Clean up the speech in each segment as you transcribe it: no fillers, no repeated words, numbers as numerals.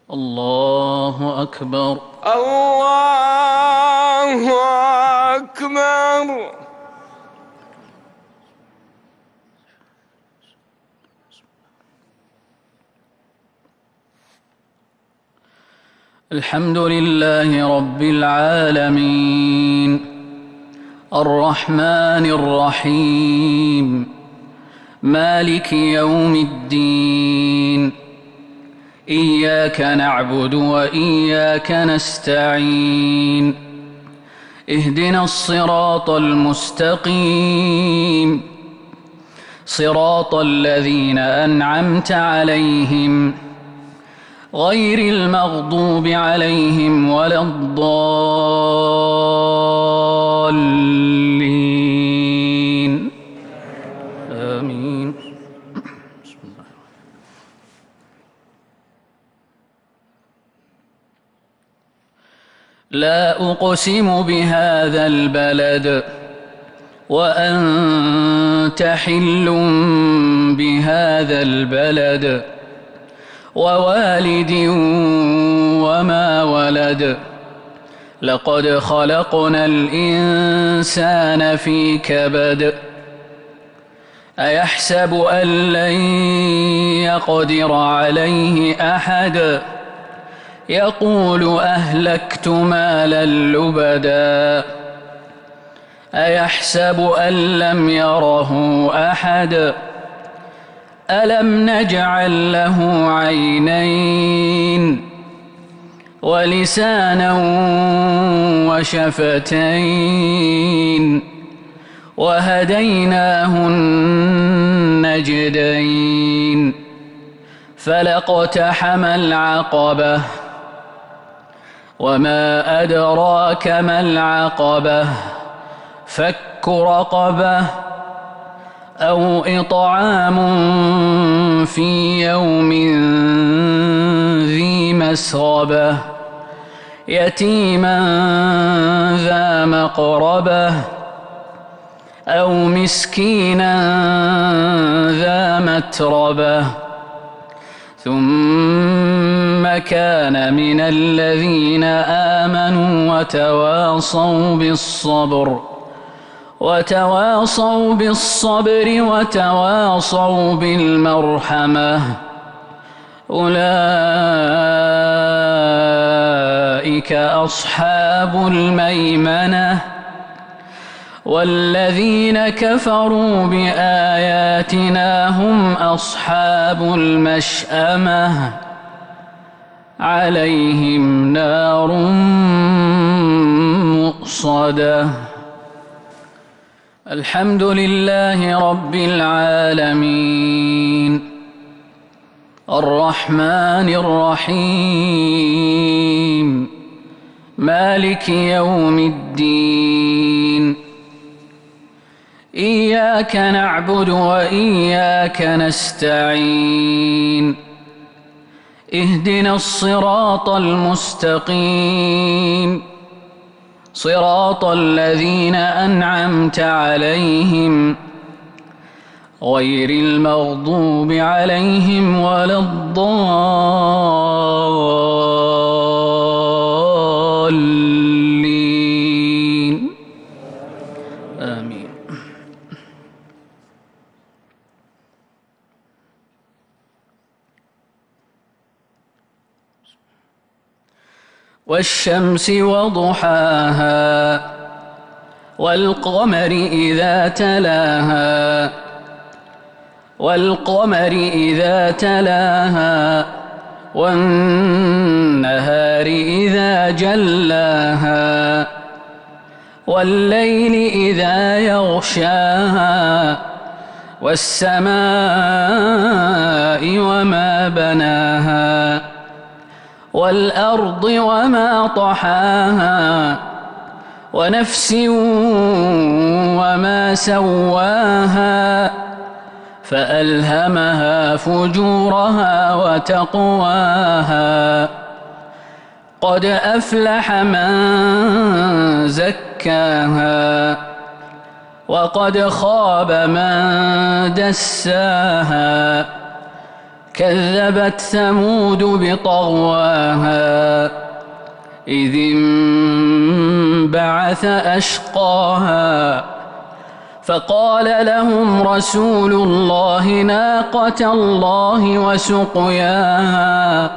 الله أكبر. الله أكبر. الحمد لله رب العالمين الرحمن الرحيم مالك يوم الدين إياك نعبد وإياك نستعين اهدنا الصراط المستقيم صراط الذين أنعمت عليهم غير المغضوب عليهم ولا الضالين آمين. بسم الله. لا أقسم بهذا البلد وأنت حل بهذا البلد ووالد وما ولد لقد خلقنا الإنسان في كبد أيحسب أن لن يقدر عليه أحد يقول أهلكت مالا لبدا أيحسب أن لم يره أحد ألم نجعل له عينين ولسانا وشفتين وهديناه النجدين فلاقتحم العقبة وما أدراك ما العقبة فك رقبة أو إطعام في يوم ذي مسغبة يتيما ذا مقربة أو مسكينا ذا متربة ثم كان من الذين آمنوا وتواصوا بالصبر وتواصوا بالمرحمة أولئك أصحاب الميمنة والذين كفروا بآياتنا هم أصحاب المشأمة عليهم نار مؤصدة. الحمد لله رب العالمين الرحمن الرحيم مالك يوم الدين إياك نعبد وإياك نستعين اهدنا الصراط المستقيم صراط الذين أنعمت عليهم غير المغضوب عليهم ولا الضالين آمين. والشمس وضحاها والقمر إذا تلاها والنهار إذا جلاها والليل إذا يغشاها والسماء وما بناها والأرض وما طحاها ونفس وما سواها فألهمها فجورها وتقواها قد أفلح من زكاها وقد خاب من دساها كذبت ثمود بطغواها إذ انبعث أشقاها فقال لهم رسول الله ناقة الله وسقياها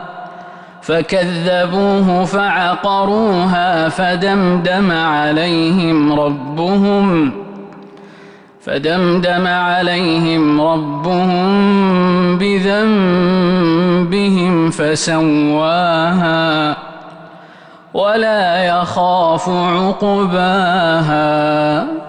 فكذبوه فعقروها فدمدم عليهم ربهم بذنبهم فسواها ولا يخاف عقباها.